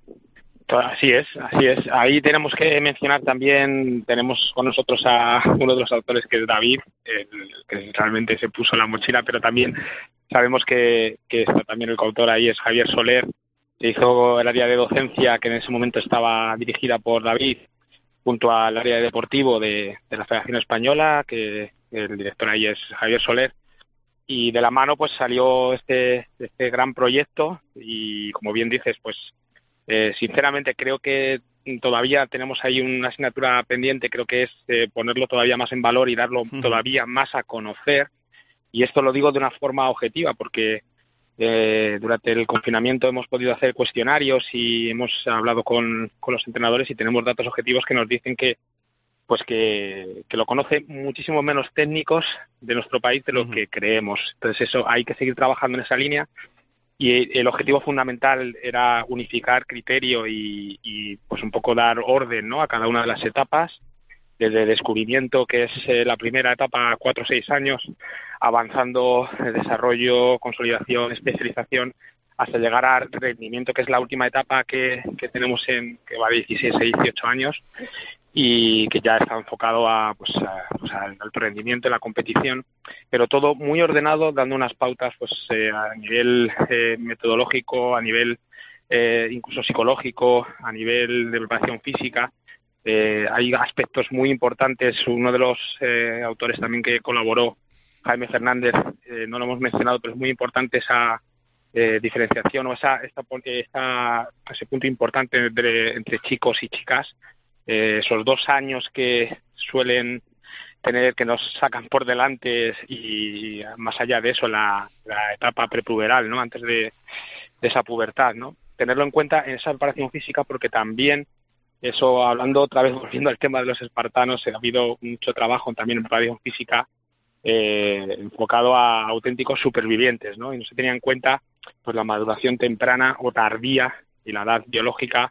[SPEAKER 5] Así es, así es. Ahí tenemos que mencionar también, tenemos con nosotros a uno de los autores, que es David, el, que realmente se puso la mochila, pero también sabemos que, que está también el coautor ahí, es Javier Soler, que hizo el área de docencia, que en ese momento estaba dirigida por David, junto al área de deportivo de, de la Federación Española, que el director ahí es Javier Soler, y de la mano pues salió este, este gran proyecto, y como bien dices, pues Eh, sinceramente creo que todavía tenemos ahí una asignatura pendiente, creo que es eh, ponerlo todavía más en valor y darlo uh-huh. todavía más a conocer, y esto lo digo de una forma objetiva porque eh, durante el confinamiento hemos podido hacer cuestionarios y hemos hablado con, con los entrenadores, y tenemos datos objetivos que nos dicen que pues que, que lo conocen muchísimo menos técnicos de nuestro país de lo uh-huh. que creemos. Entonces eso, hay que seguir trabajando en esa línea. Y el objetivo fundamental era unificar criterio y, y pues un poco dar orden, ¿no?, a cada una de las etapas, desde descubrimiento, que es eh, la primera etapa, cuatro o seis años, avanzando el desarrollo, consolidación, especialización, hasta llegar al rendimiento, que es la última etapa que, que tenemos, en que va de dieciséis a dieciocho años, y que ya está enfocado a, pues, a, pues al alto rendimiento, la competición, pero todo muy ordenado, dando unas pautas pues eh, a nivel eh, metodológico, a nivel eh, incluso psicológico, a nivel de preparación física. Eh, hay aspectos muy importantes. Uno de los eh, autores también que colaboró, Jaime Fernández, eh, no lo hemos mencionado, pero es muy importante esa eh, diferenciación o esa, esta, esta, ese punto importante entre, entre chicos y chicas. Eh, esos dos años que suelen tener, que nos sacan por delante, y más allá de eso la, la etapa prepuberal, ¿no?, antes de, de esa pubertad, ¿no?, tenerlo en cuenta en esa preparación física, porque también eso, hablando otra vez, volviendo al tema de los espartanos, ha habido mucho trabajo también en preparación física eh, enfocado a auténticos supervivientes, ¿no?, y no se tenía en cuenta pues la maduración temprana o tardía y la edad biológica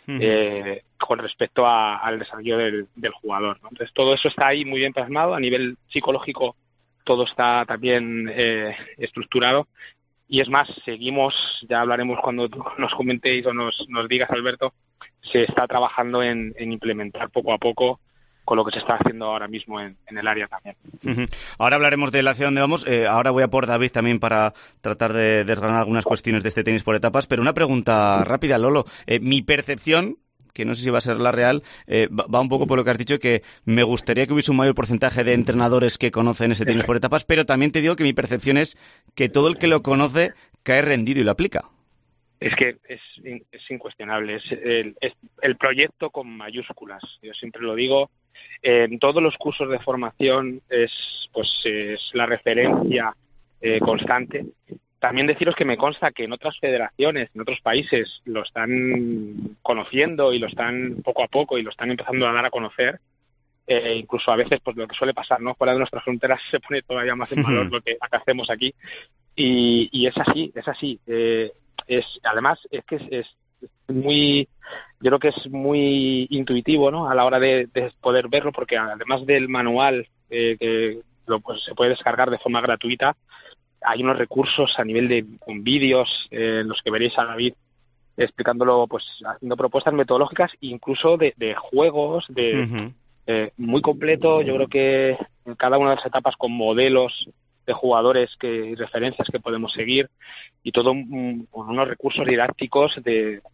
[SPEAKER 5] Eh, con respecto a, al desarrollo del, del jugador, ¿no? Entonces todo eso está ahí muy bien plasmado. A nivel psicológico todo está también eh, estructurado, y es más, seguimos, ya hablaremos cuando nos comentéis o nos, nos digas, Alberto, se está trabajando en, en implementar poco a poco con lo que se está haciendo ahora mismo en, en el área también.
[SPEAKER 3] Uh-huh. Ahora hablaremos de hacia dónde vamos. Eh, ahora voy a por David también para tratar de desgranar algunas cuestiones de este tenis por etapas, pero una pregunta rápida, Lolo. Eh, mi percepción, que no sé si va a ser la real, eh, va un poco por lo que has dicho, que me gustaría que hubiese un mayor porcentaje de entrenadores que conocen este tenis por etapas, pero también te digo que mi percepción es que todo el que lo conoce cae rendido y lo aplica.
[SPEAKER 5] Es que es, es incuestionable, es el, es el proyecto con mayúsculas. Yo siempre lo digo, en todos los cursos de formación es, pues, es la referencia eh, constante. También deciros que me consta que en otras federaciones, en otros países, lo están conociendo y lo están poco a poco y lo están empezando a dar a conocer. Eh, incluso a veces, pues lo que suele pasar, ¿no?, fuera de nuestras fronteras se pone todavía más en valor lo que acá hacemos aquí. Y, y es así, es así. Eh, es además es que es, es muy, yo creo que es muy intuitivo, ¿no?, a la hora de, de poder verlo, porque además del manual eh, que lo, pues, se puede descargar de forma gratuita, hay unos recursos a nivel de con vídeos eh, en los que veréis a David explicándolo, pues haciendo propuestas metodológicas, incluso de, de juegos, de uh-huh. eh, muy completo. Yo creo que en cada una de las etapas con modelos de jugadores que y referencias que podemos seguir, y todo con unos recursos didácticos de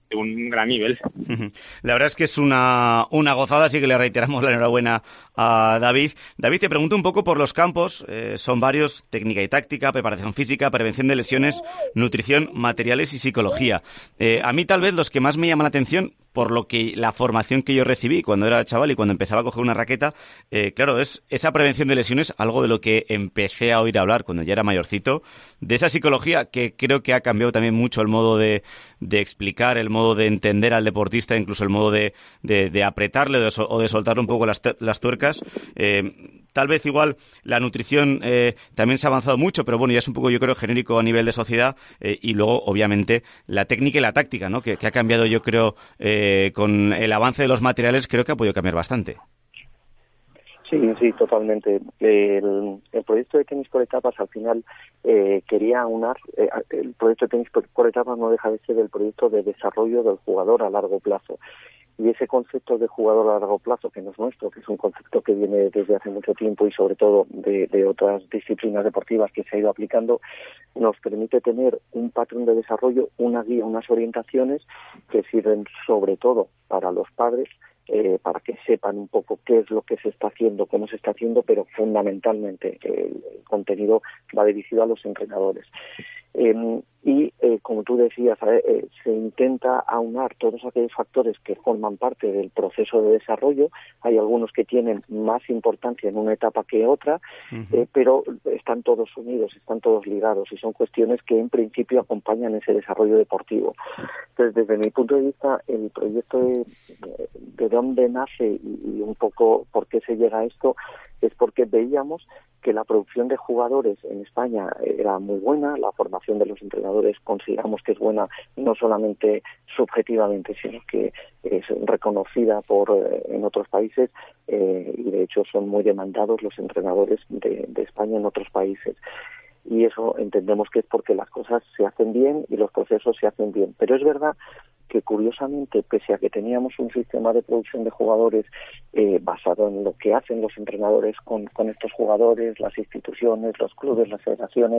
[SPEAKER 5] de un gran nivel.
[SPEAKER 3] La verdad es que es una, una gozada, así que le reiteramos la enhorabuena a David. David, te pregunto un poco por los campos, eh, son varios: técnica y táctica, preparación física, prevención de lesiones, nutrición, materiales y psicología. Eh, a mí tal vez los que más me llaman la atención, por lo que la formación que yo recibí cuando era chaval y cuando empezaba a coger una raqueta, eh, claro, es esa prevención de lesiones, algo de lo que empecé a oír hablar cuando ya era mayorcito, de esa psicología que creo que ha cambiado también mucho el modo de, de explicar, el modo de entender al deportista, incluso el modo de, de, de apretarle o de, o de soltar un poco las, las tuercas. Eh, tal vez igual la nutrición eh, también se ha avanzado mucho, pero bueno, ya es un poco, yo creo, genérico a nivel de sociedad, eh, y luego, obviamente, la técnica y la táctica, ¿no? Que, que ha cambiado, yo creo, eh, con el avance de los materiales, creo que ha podido cambiar bastante.
[SPEAKER 6] Sí, sí, totalmente. El, el proyecto de tenis por etapas al final eh, quería aunar, eh, el proyecto de tenis por, por etapas no deja de ser el proyecto de desarrollo del jugador a largo plazo. Y ese concepto de jugador a largo plazo, que no es nuestro, que es un concepto que viene desde hace mucho tiempo y sobre todo de, de otras disciplinas deportivas que se ha ido aplicando, nos permite tener un patrón de desarrollo, una guía, unas orientaciones que sirven sobre todo para los padres, eh, para que sepan un poco qué es lo que se está haciendo, cómo se está haciendo, pero fundamentalmente eh, el contenido va dirigido a los entrenadores. Eh, y, eh, como tú decías, eh, eh, se intenta aunar todos aquellos factores que forman parte del proceso de desarrollo. Hay algunos que tienen más importancia en una etapa que otra, uh-huh. eh, pero están todos unidos, están todos ligados y son cuestiones que en principio acompañan ese desarrollo deportivo. Entonces, desde mi punto de vista, el proyecto de, de dónde nace y, y un poco por qué se llega a esto es porque veíamos que la producción de jugadores en España era muy buena, la formación de los entrenadores consideramos que es buena no solamente subjetivamente, sino que es reconocida por eh, en otros países eh, y de hecho son muy demandados los entrenadores de, de España en otros países. Y eso entendemos que es porque las cosas se hacen bien y los procesos se hacen bien. Pero es verdad que curiosamente, pese a que teníamos un sistema de producción de jugadores eh, basado en lo que hacen los entrenadores con, con estos jugadores, las instituciones, los clubes, las federaciones,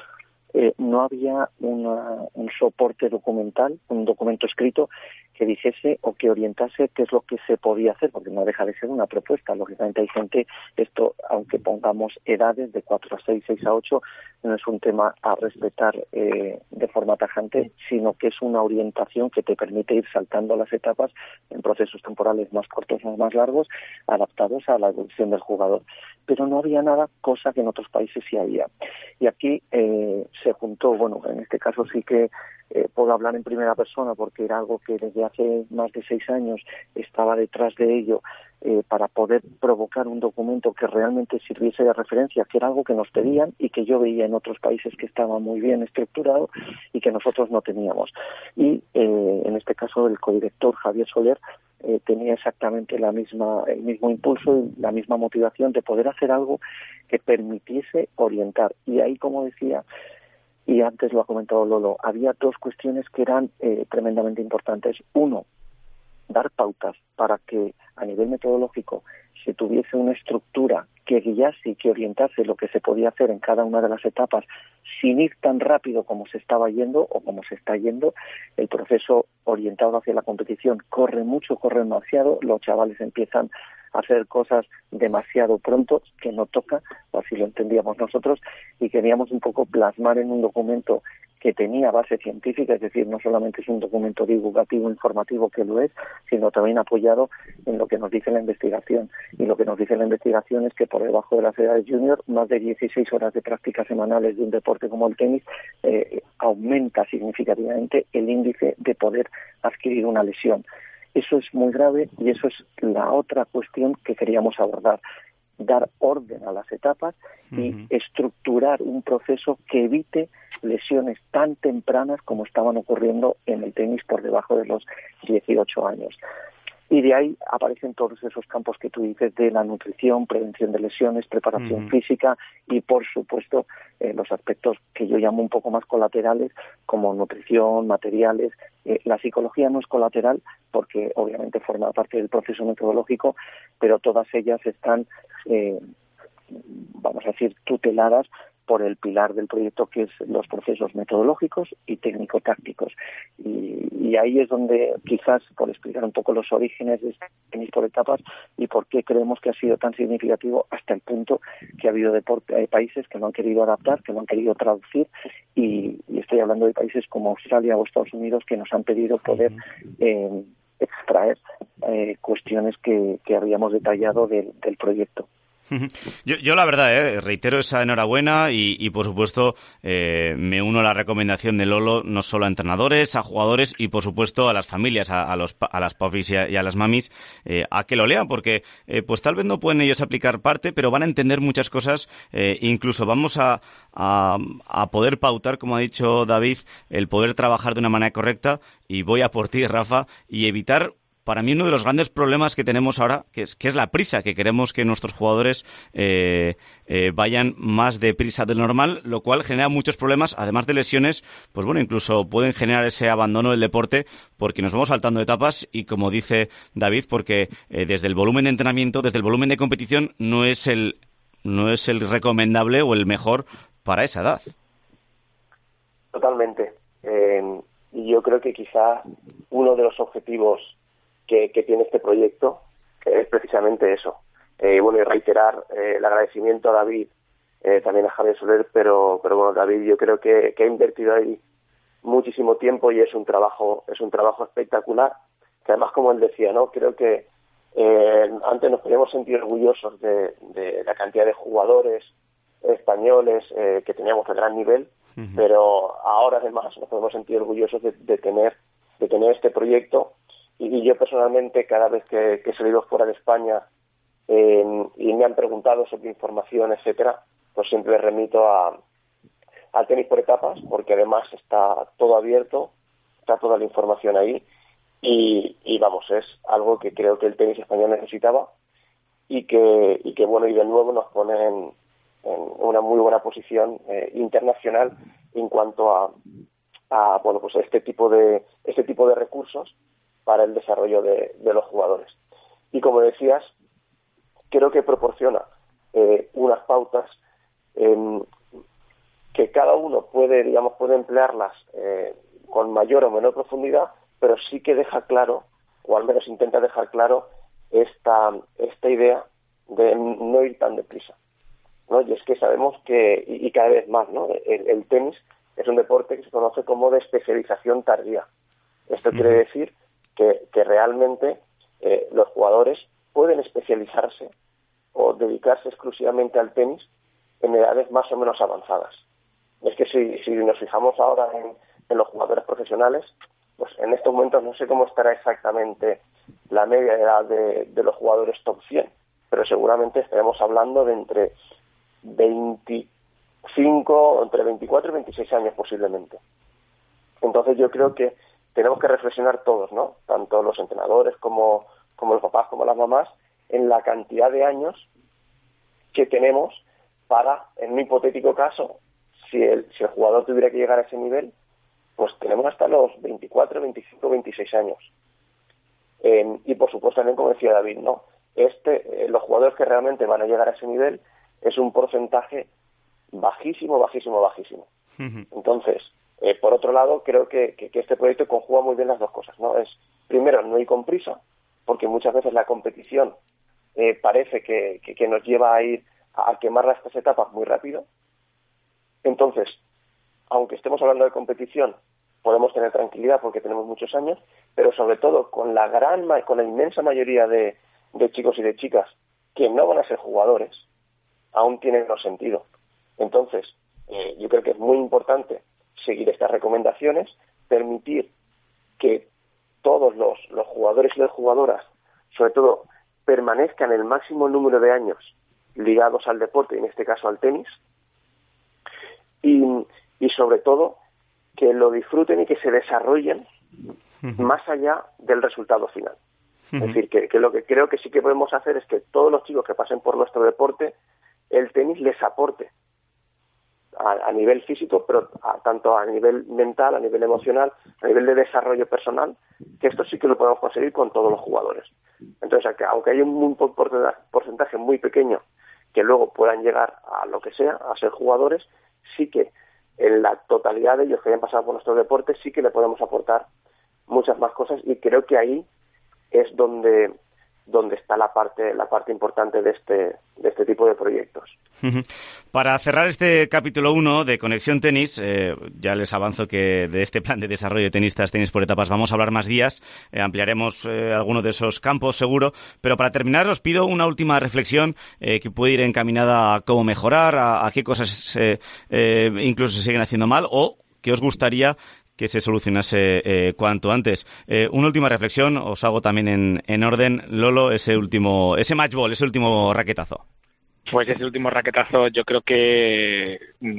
[SPEAKER 6] eh, no había una, un soporte documental, un documento escrito que dijese o que orientase qué es lo que se podía hacer, porque no deja de ser una propuesta. Lógicamente hay gente, esto, aunque pongamos edades de cuatro a seis, seis a ocho, no es un tema a respetar eh, de forma tajante, sino que es una orientación que te permite ir saltando las etapas en procesos temporales más cortos o más largos, adaptados a la evolución del jugador. Pero no había nada, cosa que en otros países sí había. Y aquí eh, se juntó, bueno, en este caso sí que Eh, puedo hablar en primera persona porque era algo que desde hace más de seis años estaba detrás de ello eh, para poder provocar un documento que realmente sirviese de referencia, que era algo que nos pedían y que yo veía en otros países que estaba muy bien estructurado y que nosotros no teníamos. Y eh, en este caso el codirector Javier Soler eh, tenía exactamente la misma, el mismo impulso y la misma motivación de poder hacer algo que permitiese orientar. Y ahí, como decía, y antes lo ha comentado Lolo, había dos cuestiones que eran eh, tremendamente importantes. Uno, dar pautas para que a nivel metodológico se tuviese una estructura que guiase y que orientase lo que se podía hacer en cada una de las etapas sin ir tan rápido como se estaba yendo o como se está yendo. El proceso orientado hacia la competición corre mucho, corre demasiado, los chavales empiezan a hacer cosas demasiado pronto, que no toca, o así lo entendíamos nosotros, y queríamos un poco plasmar en un documento que tenía base científica, es decir, no solamente es un documento divulgativo, informativo, que lo es, sino también apoyado en lo que nos dice la investigación. Y lo que nos dice la investigación es que por debajo de las edades junior, más de dieciséis horas de prácticas semanales de un deporte como el tenis eh, aumenta significativamente el índice de poder adquirir una lesión. Eso es muy grave y eso es la otra cuestión que queríamos abordar. Dar orden a las etapas y uh-huh. estructurar un proceso que evite lesiones tan tempranas como estaban ocurriendo en el tenis por debajo de los dieciocho años. Y de ahí aparecen todos esos campos que tú dices de la nutrición, prevención de lesiones, preparación uh-huh. física y, por supuesto, eh, los aspectos que yo llamo un poco más colaterales, como nutrición, materiales. Eh, la psicología no es colateral porque obviamente forma parte del proceso metodológico, pero todas ellas están, eh, vamos a decir, tuteladas por el pilar del proyecto, que es los procesos metodológicos y técnico-tácticos. Y, y ahí es donde, quizás, por explicar un poco los orígenes de este tenis por etapas y por qué creemos que ha sido tan significativo hasta el punto que ha habido deporte, hay países que lo han querido adaptar, que lo han querido traducir, y, y estoy hablando de países como Australia o Estados Unidos, que nos han pedido poder eh, extraer eh, cuestiones que, que habíamos detallado del, del proyecto.
[SPEAKER 3] Yo, yo la verdad, eh, reitero esa enhorabuena y, y por supuesto eh, me uno a la recomendación de Lolo, no solo a entrenadores, a jugadores y por supuesto a las familias, a, a, los, a las papis y a, y a las mamis, eh, a que lo lean, porque eh, pues tal vez no pueden ellos aplicar parte, pero van a entender muchas cosas, eh, incluso vamos a, a, a poder pautar, como ha dicho David, el poder trabajar de una manera correcta, y voy a por ti, Rafa, y evitar, para mí, uno de los grandes problemas que tenemos ahora, que es, que es la prisa, que queremos que nuestros jugadores eh, eh, vayan más deprisa de lo normal, lo cual genera muchos problemas, además de lesiones, pues bueno, incluso pueden generar ese abandono del deporte, porque nos vamos saltando etapas y, como dice David, porque eh, desde el volumen de entrenamiento, desde el volumen de competición, no es el, no es el recomendable o el mejor para esa edad.
[SPEAKER 2] Totalmente. Eh, y yo creo que quizá uno de los objetivos Que, que tiene este proyecto, que es precisamente eso. Eh, bueno, y reiterar eh, el agradecimiento a David, eh, también a Javier Soler, pero pero bueno, David yo creo que, que ha invertido ahí muchísimo tiempo y es un trabajo es un trabajo espectacular, que además, como él decía, ¿no? Creo que eh, antes nos podíamos sentir orgullosos de, de la cantidad de jugadores españoles eh, que teníamos de gran nivel, uh-huh. pero ahora además nos podemos sentir orgullosos de, de tener de tener este proyecto. Y yo personalmente, cada vez que, que he salido fuera de España eh, y me han preguntado sobre información, etcétera, pues siempre remito a, al tenis por etapas, porque además está todo abierto, está toda la información ahí, y, y vamos, es algo que creo que el tenis español necesitaba y que, y que bueno, y de nuevo nos pone en, en una muy buena posición eh, internacional en cuanto a, a bueno, pues este tipo de este tipo de recursos para el desarrollo de, de los jugadores. Y como decías, creo que proporciona eh, unas pautas eh, que cada uno puede, digamos, puede emplearlas eh, con mayor o menor profundidad, pero sí que deja claro, o al menos intenta dejar claro, esta, esta idea de no ir tan deprisa, ¿no? Y es que sabemos que, y, y cada vez más, ¿no? El, el tenis es un deporte que se conoce como de especialización tardía. Esto mm. quiere decir que, que realmente eh, los jugadores pueden especializarse o dedicarse exclusivamente al tenis en edades más o menos avanzadas. Es que si, si nos fijamos ahora en, en los jugadores profesionales, pues en estos momentos no sé cómo estará exactamente la media edad de, de los jugadores top cien, pero seguramente estaremos hablando de entre veinticinco, entre veinticuatro y veintiséis años posiblemente. Entonces yo creo que tenemos que reflexionar todos, ¿no? Tanto los entrenadores como, como los papás, como las mamás, en la cantidad de años que tenemos para, en un hipotético caso, si el, si el jugador tuviera que llegar a ese nivel, pues tenemos hasta los veinticuatro, veinticinco, veintiséis años. Eh, y por supuesto también, como decía David, ¿no? Este, eh, los jugadores que realmente van a llegar a ese nivel es un porcentaje bajísimo, bajísimo, bajísimo. Uh-huh. Entonces, Eh, por otro lado, creo que, que, que este proyecto conjuga muy bien las dos cosas, ¿no? Es, primero, no ir con prisa, porque muchas veces la competición eh, parece que, que, que nos lleva a ir a, a quemar estas etapas muy rápido. Entonces, aunque estemos hablando de competición, podemos tener tranquilidad porque tenemos muchos años, pero sobre todo con la gran, con la inmensa mayoría de, de chicos y de chicas que no van a ser jugadores, aún tienen los sentido. Entonces, eh, yo creo que es muy importante seguir estas recomendaciones, permitir que todos los, los jugadores y las jugadoras, sobre todo, permanezcan el máximo número de años ligados al deporte, en este caso al tenis, y, y sobre todo que lo disfruten y que se desarrollen uh-huh. más allá del resultado final. Uh-huh. Es decir, que, que lo que creo que sí que podemos hacer es que todos los chicos que pasen por nuestro deporte, el tenis les aporte A, a nivel físico, pero a, tanto a nivel mental, a nivel emocional, a nivel de desarrollo personal, que esto sí que lo podemos conseguir con todos los jugadores. Entonces, aunque hay un porcentaje muy pequeño que luego puedan llegar a lo que sea, a ser jugadores, sí que en la totalidad de ellos que hayan pasado por nuestros deportes sí que le podemos aportar muchas más cosas, y creo que ahí es donde donde está la parte la parte importante de este de este tipo de proyectos.
[SPEAKER 3] Para cerrar este capítulo uno de Conexión Tenis, eh, ya les avanzo que de este plan de desarrollo de tenistas, tenis por etapas, vamos a hablar más días, eh, ampliaremos eh, algunos de esos campos seguro, pero para terminar os pido una última reflexión eh, que puede ir encaminada a cómo mejorar, a, a qué cosas eh, eh, incluso se siguen haciendo mal, o que os gustaría que se solucionase eh, cuanto antes. Eh, una última reflexión, os hago también en, en orden. Lolo, ese último, ese match ball, ese último raquetazo.
[SPEAKER 5] Pues ese último raquetazo yo creo que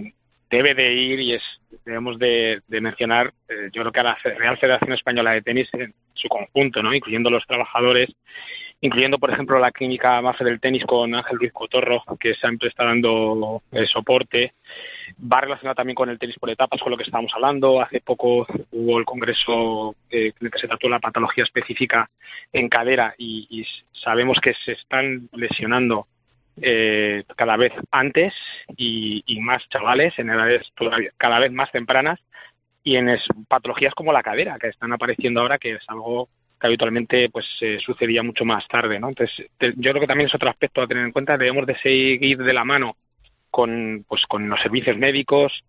[SPEAKER 5] debe de ir, y es debemos de, de mencionar, eh, yo creo que a la Real Federación Española de Tenis en su conjunto, ¿no? Incluyendo los trabajadores, incluyendo, por ejemplo, la clínica MAFE del tenis con Ángel Ruiz Cotorro, que siempre está dando eh, soporte. Va relacionado también con el tenis por etapas, con lo que estábamos hablando. Hace poco hubo el congreso eh, en el que se trató la patología específica en cadera, y, y sabemos que se están lesionando eh, cada vez antes y, y más chavales en edades todavía cada vez más tempranas, y en es, patologías como la cadera, que están apareciendo ahora, que es algo que habitualmente pues eh, sucedía mucho más tarde, ¿no? Entonces, te, yo creo que también es otro aspecto a tener en cuenta. Debemos de seguir de la mano con pues con los servicios médicos,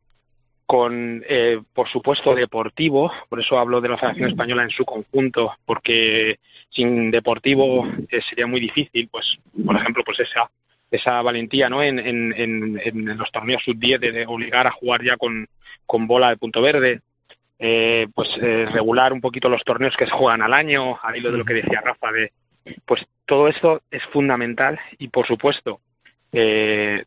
[SPEAKER 5] con eh, por supuesto deportivo. Por eso hablo de la Federación Española en su conjunto, porque sin deportivo eh, sería muy difícil, pues por ejemplo, pues esa esa valentía, ¿no? En, en, en, en los torneos sub diez de, de obligar a jugar ya con, con bola de punto verde. Eh, pues eh, regular un poquito los torneos que se juegan al año, al hilo de lo que decía Rafa, de pues todo esto es fundamental. Y por supuesto eh,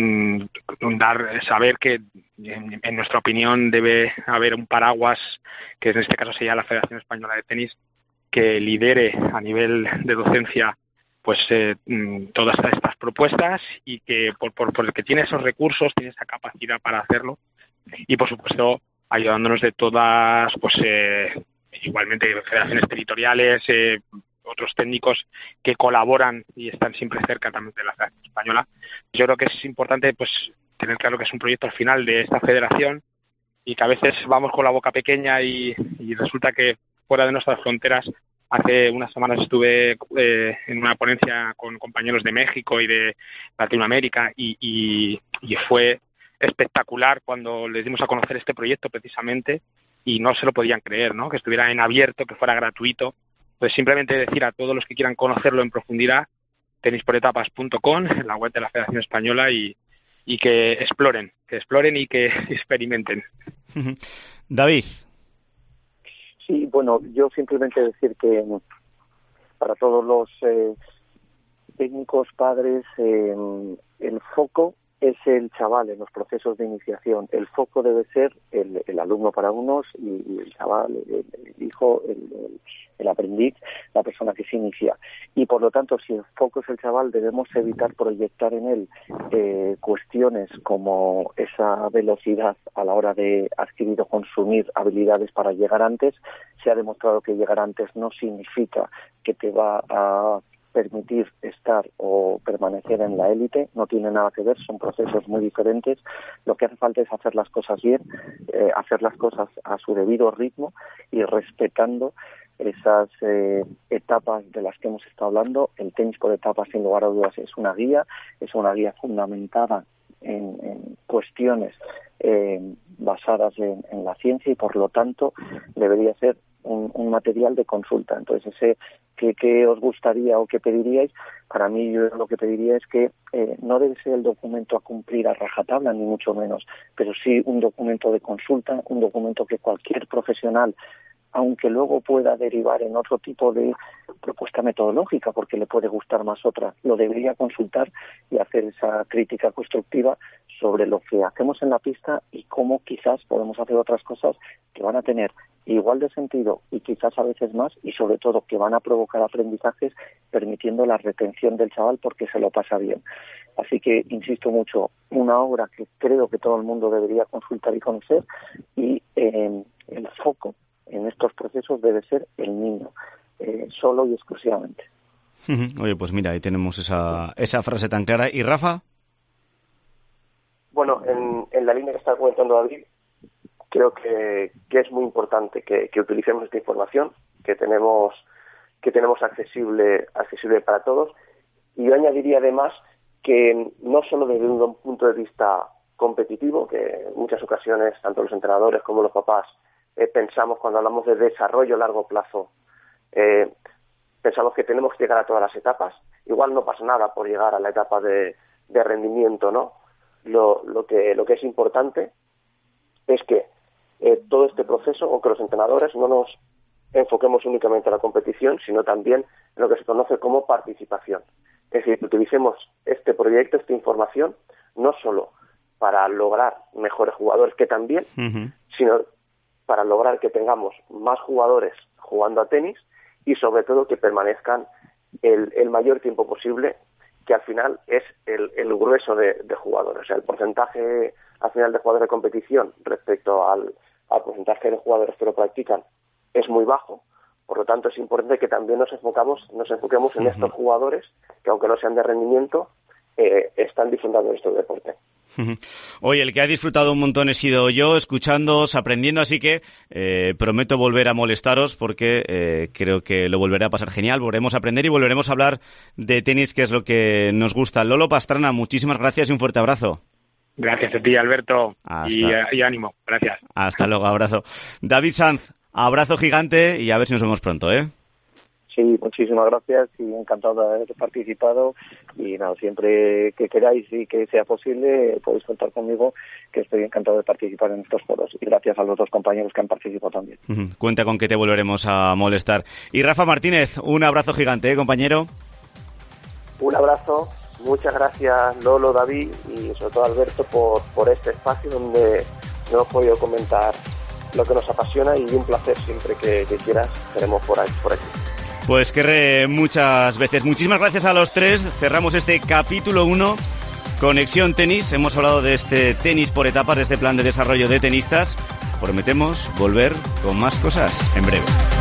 [SPEAKER 5] dar saber que en, en nuestra opinión debe haber un paraguas, que en este caso sería la Federación Española de Tenis, que lidere a nivel de docencia pues eh, todas estas propuestas, y que por, por, por el que tiene esos recursos, tiene esa capacidad para hacerlo, y por supuesto ayudándonos de todas, pues eh, igualmente federaciones territoriales, eh, otros técnicos que colaboran y están siempre cerca también de la Federación Española. Yo creo que es importante pues tener claro que es un proyecto al final de esta federación, y que a veces vamos con la boca pequeña y, y resulta que fuera de nuestras fronteras. Hace unas semanas estuve eh, en una ponencia con compañeros de México y de Latinoamérica, y, y, y fue espectacular cuando les dimos a conocer este proyecto precisamente, y no se lo podían creer, ¿no? Que estuviera en abierto, que fuera gratuito. Pues simplemente decir a todos los que quieran conocerlo en profundidad, tenis por etapas punto com, en la web de la Federación Española, y, y que exploren, que exploren y que experimenten.
[SPEAKER 3] David.
[SPEAKER 6] Sí, bueno, yo simplemente decir que para todos los eh, técnicos, padres, eh, el foco es el chaval en los procesos de iniciación. El foco debe ser el, el alumno para unos, y, y el chaval, el, el hijo, el, el, el aprendiz, la persona que se inicia. Y por lo tanto, si el foco es el chaval, debemos evitar proyectar en él eh, cuestiones como esa velocidad a la hora de adquirir o consumir habilidades para llegar antes. Se ha demostrado que llegar antes no significa que te va a permitir estar o permanecer en la élite, no tiene nada que ver, son procesos muy diferentes. Lo que hace falta es hacer las cosas bien, eh, hacer las cosas a su debido ritmo y respetando esas eh, etapas de las que hemos estado hablando. El tenis por etapas, sin lugar a dudas, es una guía, es una guía fundamentada en, en cuestiones eh, basadas en, en la ciencia, y por lo tanto debería ser un, un material de consulta. Entonces, ese ¿qué, qué os gustaría o qué pediríais? Para mí, yo lo que pediría es que eh, no debe ser el documento a cumplir a rajatabla, ni mucho menos, pero sí un documento de consulta, un documento que cualquier profesional, aunque luego pueda derivar en otro tipo de propuesta metodológica, porque le puede gustar más otra, lo debería consultar y hacer esa crítica constructiva sobre lo que hacemos en la pista y cómo quizás podemos hacer otras cosas que van a tener igual de sentido y quizás a veces más, y sobre todo que van a provocar aprendizajes permitiendo la retención del chaval porque se lo pasa bien. Así que, insisto mucho, una obra que creo que todo el mundo debería consultar y conocer, y eh, el foco en estos procesos debe ser el niño, eh, solo y exclusivamente.
[SPEAKER 3] Oye, pues mira, ahí tenemos esa, esa frase tan clara. ¿Y Rafa?
[SPEAKER 2] bueno, en, en la línea que está comentando David, creo que, que es muy importante que, que utilicemos esta información que tenemos que tenemos accesible accesible para todos. Y yo añadiría además que no solo desde un punto de vista competitivo, que en muchas ocasiones tanto los entrenadores como los papás eh, pensamos cuando hablamos de desarrollo a largo plazo, eh, pensamos que tenemos que llegar a todas las etapas. Igual no pasa nada por llegar a la etapa de, de rendimiento, ¿no? Lo, lo que lo que es importante es que eh, todo este proceso, o que los entrenadores no nos enfoquemos únicamente a la competición, sino también en lo que se conoce como participación. Es decir, que utilicemos este proyecto, esta información, no solo para lograr mejores jugadores, que también, uh-huh. sino para lograr que tengamos más jugadores jugando a tenis y sobre todo que permanezcan el, el mayor tiempo posible, que al final es el, el grueso de, de jugadores. O sea, el porcentaje al final de jugadores de competición respecto al, al porcentaje de jugadores que lo practican es muy bajo. Por lo tanto, es importante que también nos enfocamos, nos enfoquemos en uh-huh. estos jugadores que, aunque no sean de rendimiento, eh, están disfrutando de este deporte.
[SPEAKER 3] Oye, el que ha disfrutado un montón he sido yo, escuchándoos, aprendiendo, así que eh, prometo volver a molestaros porque eh, creo que lo volveré a pasar genial, volveremos a aprender y volveremos a hablar de tenis, que es lo que nos gusta. Lolo Pastrana, muchísimas gracias y un fuerte abrazo.
[SPEAKER 5] Gracias a ti, Alberto,
[SPEAKER 3] Hasta...
[SPEAKER 5] y, y ánimo, gracias.
[SPEAKER 3] Hasta luego, abrazo. David Sanz, abrazo gigante y a ver si nos vemos pronto, ¿eh?
[SPEAKER 6] Sí, muchísimas gracias y encantado de haber participado y nada, siempre que queráis y que sea posible podéis contar conmigo, que estoy encantado de participar en estos foros y gracias a los dos compañeros que han participado también.
[SPEAKER 3] Uh-huh. Cuenta con que te volveremos a molestar. Y Rafa Martínez, un abrazo gigante, ¿eh, compañero?
[SPEAKER 2] Un abrazo, muchas gracias Lolo, David y sobre todo Alberto por, por este espacio donde no hemos podido comentar lo que nos apasiona y un placer siempre que, que quieras, estaremos por aquí, por aquí.
[SPEAKER 3] Pues querré muchas veces. Muchísimas gracias a los tres. Cerramos este capítulo uno, Conexión Tenis. Hemos hablado de este tenis por etapas, de este plan de desarrollo de tenistas. Prometemos volver con más cosas en breve.